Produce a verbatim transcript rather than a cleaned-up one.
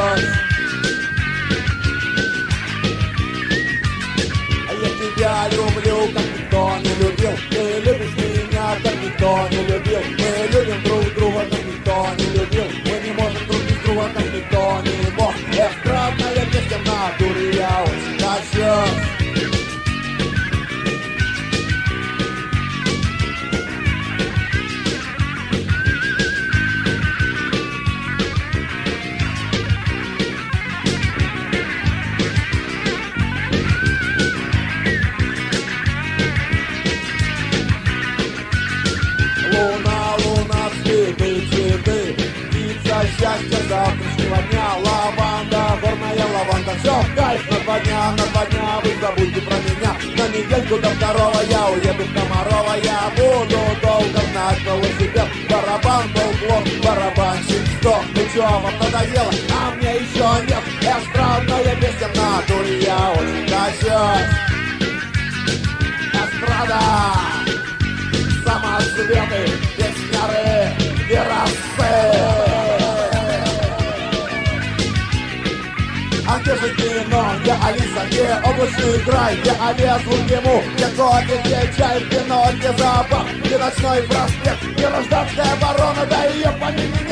А я тебя люблю, как никто не любил. Ты любишь меня, как никто не любил. Мы любим друг друга, как никто не любил. Мы не можем друг без друга, как никто не мог. Эстрадная песня в натуре, я очень хочу. Луна, луна, цветы, цветы, птица счастья завтрашнего дня. Лаванда, горная лаванда, все в кайф. На два дня, на два дня вы забудьте про меня. На недельку до второго я уеду в Комарова. Я буду долго гнать велосипед. Барабан был плох, барабанщик сто. Ну чё, вам надоело? А мне еще нет. Эстрадная песня в натуре, я очень хочу. Эстрада, самоцветы, песняры, террасы. А где же кино, где Алиса, где облачный край, где овец в ему, где кофе, где чай, где кино, где зоопарк, где ночной проспект, где гражданская оборона, да ее помимо.